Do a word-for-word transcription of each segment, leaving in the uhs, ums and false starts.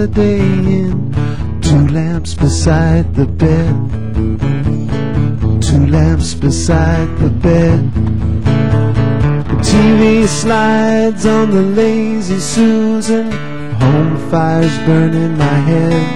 Holiday Inn. Two lamps beside the bed. Two lamps beside the bed. The T V slides on the lazy Susan. Home fires burning my head.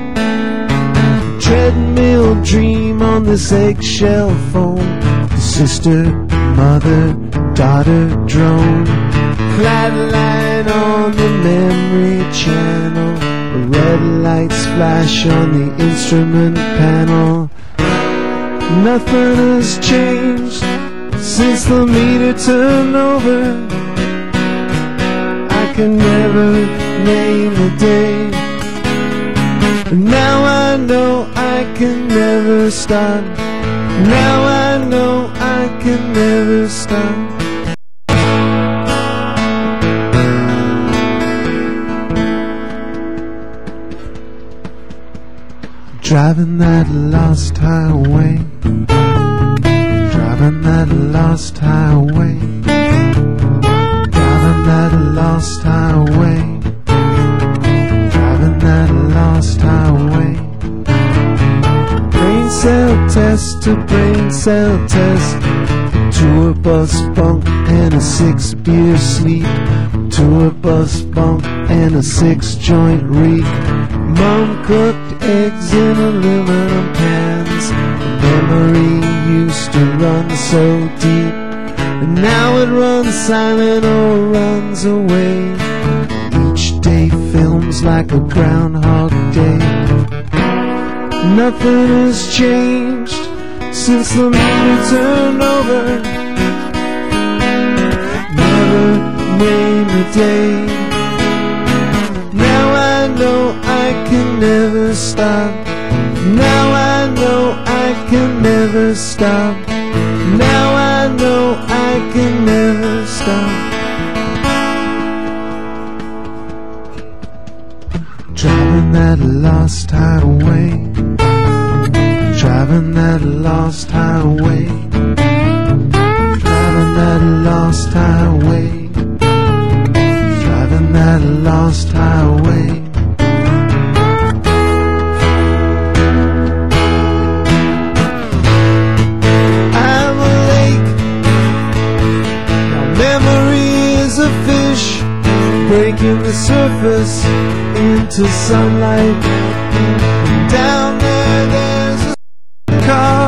Treadmill dream on this eggshell phone. The sister, mother, daughter drone. Flatline on the memory channel. Red lights flash on the instrument panel. Nothing has changed since the meter turned over. I can never name a day. Now I know I can never stop. Now I know I can never stop. Driving that lost highway. Driving that lost highway. Driving that lost highway. Driving that lost highway. Brain cell test to brain cell test. Tour bus bunk and a six beer sleep. Tour bus bunk and a six joint reek. Mom cooked eggs in aluminum pans. Memory used to run so deep, and now it runs silent or runs away. Each day films like a Groundhog Day. Nothing has changed since the meter turned over. Never name a day. Now I know I can never stop. Now I know I can never stop. Now I know I can never stop. Driving that lost highway. Driving that lost highway. Driving that lost highway. Driving that lost highway. I'm a lake. My memory is a fish breaking the surface into sunlight. Down there, there's a car